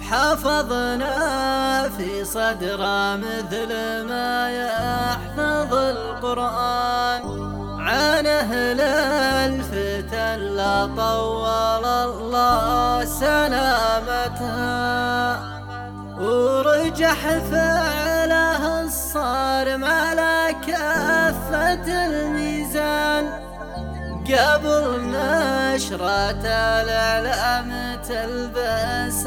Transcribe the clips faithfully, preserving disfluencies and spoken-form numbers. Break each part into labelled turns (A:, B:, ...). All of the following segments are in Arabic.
A: حفظنا في صدره مثل ما يحفظ القرآن عن أهل الفتن لا طول الله سلامتها، ورجح فعله الصارم على كافة الميزان قبل نشرة الإعلام تلبس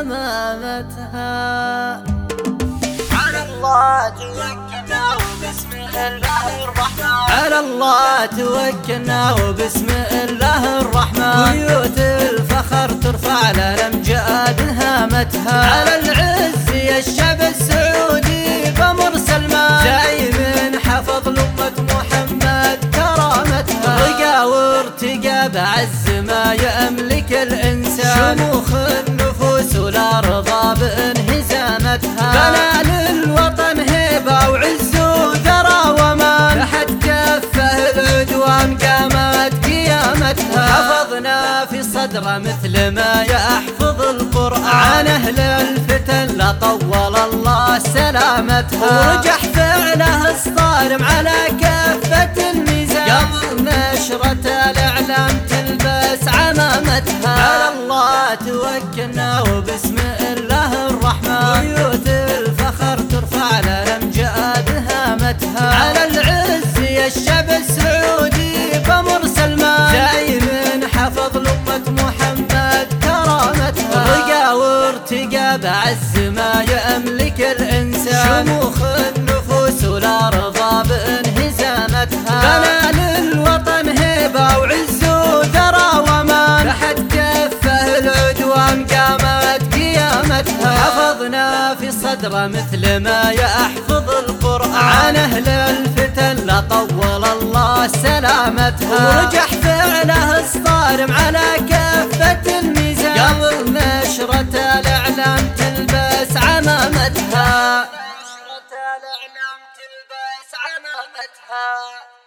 A: عمامتها. على الله توكلنا وبسم الله الرحمن، على الله توكلنا وبسم الله الرحمن، بيوت الفخر ترفع للأمجاد هامتها، على العز يا الشعب السعودي بأمر سلمان دايم حفظ لأمة محمد كرامتها، رقى وارتقى بعز ما يملك الإنسان، شموخ النفوس والأرض بانهزامتها، بنى للوطن هيبة وعز وثرى ومان، تحت كفه العدوان قامت قيامتها، حفظنا في صدره مثل ما يحفظ القرآن عن أهل الفتن لا طول الله سلامتها، ورجح فعله الصارم على كافة الميزان قبل نشرة الإعلام تلبس عمامتها، على الله توكلنا وبسم الله الرحمن، بيوت الفخر ترفع للأمجاد هامتها، على العز يا الشعب السعودي بأمر سلمان دايم حفظ لأمة محمد كرامتها، رقى وارتقى بعز ما يملك الإنسان، شموخ النفوس والأرض بانهزامتها، بنى للوطن هيبة وعز وثرى ومان، تحت كفه العدوان قامت قيامتها، حفظنا في صدره مثل ما يحفظ القرآن عن أهل الفتن لا طول الله سلامتها، ورجح فعله الصارم على كافة الميزان قبل نشرة الإعلام تلبس عمامتها، نشرة الإعلام تلبس عمامتها.